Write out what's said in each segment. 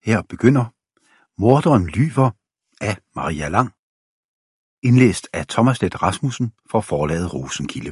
Her begynder Morderen lyver af Maria Lang, indlæst af Thomas Leth Rasmussen for forlaget Rosenkilde.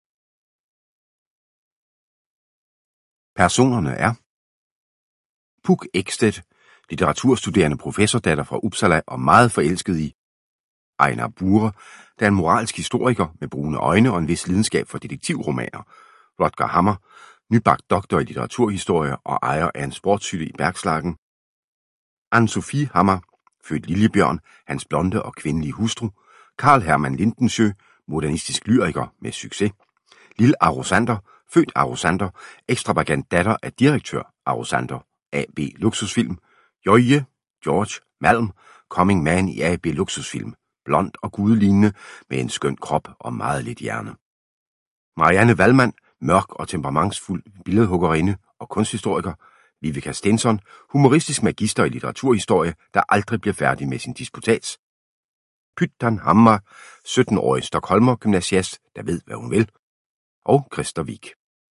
Personerne er Puk Ekstedt, litteraturstuderende professordatter fra Uppsala og meget forelsket i Einar Bure, der er en moralsk historiker med brune øjne og en vis lidenskab for detektivromaner. Rutger Hammer, nybagt doktor i litteraturhistorie og ejer af en sportshytte i Bergslagen. Anne-Sophie Hammer, født Lillebjørn, hans blonde og kvindelige hustru. Carl Hermann Lindensjø, modernistisk lyriker med succes. Lille Arosander, født Arosander, ekstravagant datter af direktør Arosander, AB Luksusfilm. Jøje, George Malm, coming man i AB Luksusfilm, blond og gudelignende med en skøn krop og meget lidt hjerne. Marianne Wallmann, mørk og temperamentsfuld billedhuggerinde og kunsthistoriker. Vivica Stensson, humoristisk magister i litteraturhistorie, der aldrig bliver færdig med sin disputats. Pyttan Hammar, 17-årig Stockholmer gymnasiast, der ved, hvad hun vil. Og Christer Wig.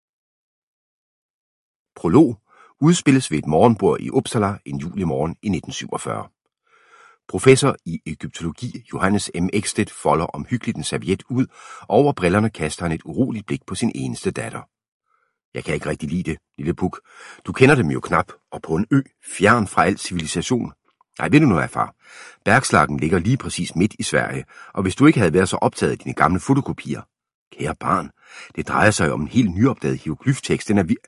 Prolog udspilles ved et morgenbord i Uppsala en julimorgen i 1947. Professor i egyptologi Johannes M. Ekstedt folder omhyggeligt en serviet ud, og over brillerne kaster han et uroligt blik på sin eneste datter. Jeg kan ikke rigtig lide det, lille Puk. Du kender dem jo knap, og på en ø, fjern fra al civilisation. Nej, ved du noget, far? Bergslagen ligger lige præcis midt i Sverige, og hvis du ikke havde været så optaget af dine gamle fotokopier. Kære barn, det drejer sig om en helt nyopdaget hieroglyftekst,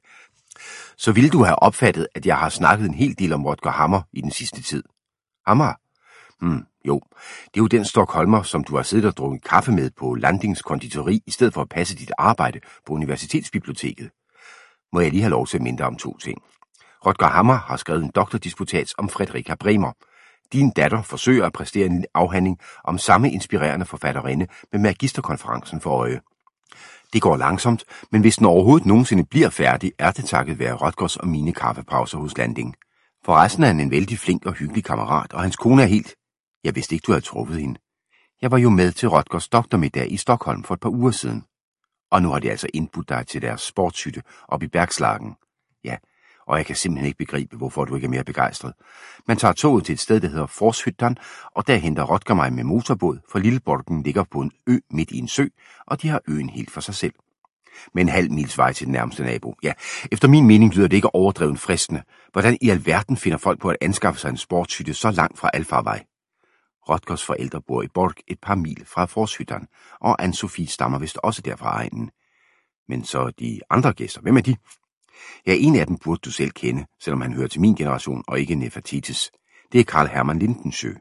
så ville du have opfattet, at jeg har snakket en hel del om Rutger Hammer i den sidste tid. Hammer? Jo, det er jo den Stockholmer, som du har siddet og drukket kaffe med på Landings konditori, i stedet for at passe dit arbejde på universitetsbiblioteket. Må jeg lige have lov til at minde om to ting. Rutger Hammer har skrevet en doktordisputats om Fredrika Bremer. Din datter forsøger at præstere en afhandling om samme inspirerende forfatterinde med magisterkonferencen for øje. Det går langsomt, men hvis den overhovedet nogensinde bliver færdig, er det takket være Rutgers og mine kaffepauser hos Landing. Forresten er han en vældig flink og hyggelig kammerat, og hans kone er helt... Jeg vidste ikke, du havde truffet hende. Jeg var jo med til Rutgers doktormiddag i Stockholm for et par uger siden. Og nu har de altså indbudt dig til deres sportshytte op i Bergslagen. Ja, og jeg kan simpelthen ikke begribe, hvorfor du ikke er mere begejstret. Man tager toget til et sted, der hedder Forshyttan, og der henter Rutger mig med motorbåd, for Lilleborgen ligger på en ø midt i en sø, og de har øen helt for sig selv. Med en halv mils vej til den nærmeste nabo. Ja, efter min mening lyder det ikke overdrevet fristende. Hvordan i alverden finder folk på at anskaffe sig en sportshytte så langt fra Alfarvej? Rutgers forældre bor i Borg et par mil fra Forshyttan, og Anne-Sophie stammer vist også derfra egnen. Men så de andre gæster, hvem er de? Ja, en af dem burde du selv kende, selvom han hører til min generation og ikke Nefertitis. Det er Carl Hermann Lindensjø.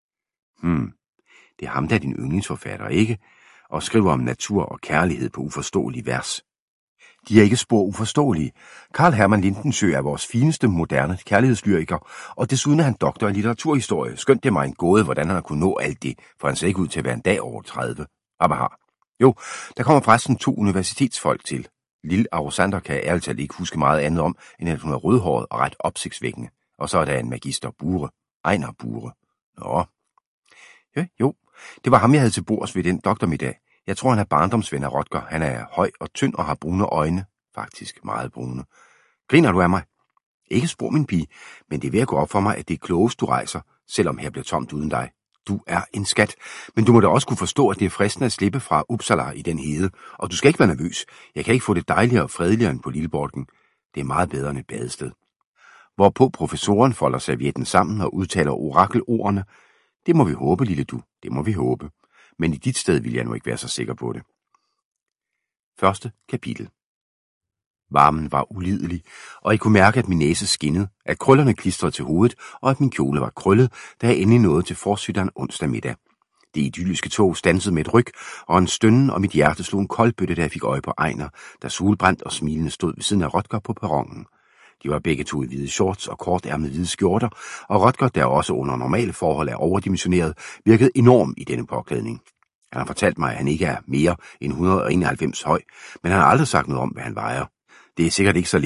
Det er ham, der er din yndlingsforfatter, ikke? Og skriver om natur og kærlighed på uforståelige vers. De er ikke spor uforståelige. Carl Hermann Lindensjø er vores fineste moderne kærlighedslyriker, og desuden er han doktor i litteraturhistorie. Skønt det mig en gåde, hvordan han har kunnet nå alt det, for han ser ikke ud til at være en dag over 30. Jo, der kommer forresten 2 universitetsfolk til. Lille Arosander kan ærligt talt ikke huske meget andet om, end at hun er rødhåret og ret opsigtsvækkende. Og så er der en magister Bure, Einar Bure. Nå. Ja, jo, det var ham, jeg havde til bords ved den doktormiddag. Jeg tror, han er barndomsven af Rutger. Han er høj og tynd og har brune øjne. Faktisk meget brune. Griner du af mig? Ikke spor, min pige, men det er ved at gå op for mig, at det er klogest, du rejser, selvom her bliver tomt uden dig. Du er en skat, men du må da også kunne forstå, at det er fristende at slippe fra Uppsala i den hede, og du skal ikke være nervøs. Jeg kan ikke få det dejligere og fredeligere end på Lilleborgen. Det er meget bedre end et badested. Hvorpå professoren folder servietten sammen og udtaler orakelordene. Det må vi håbe, lille du, det må vi håbe. Men i dit sted vil jeg nu ikke være så sikker på det. Første kapitel. Varmen var ulidelig, og I kunne mærke, at min næse skinnede, at krøllerne klistrede til hovedet, og at min kjole var krøllet, da jeg endelig nåede til Forshyttan onsdag middag. Det idylliske tog standsede med et ryg, og en stønnen, og mit hjerte slog en koldbøtte, da jeg fik øje på Einar, der solbrændt og smilende stod ved siden af Rutger på perronen. De var begge to i hvide shorts og kortærmede hvide skjorter, og Rutger, der også under normale forhold er overdimensioneret, virkede enorm i denne påklædning. Han har fortalt mig, at han ikke er mere end 191 høj, men han har aldrig sagt noget om, hvad han vejer. Det er sikkert ikke så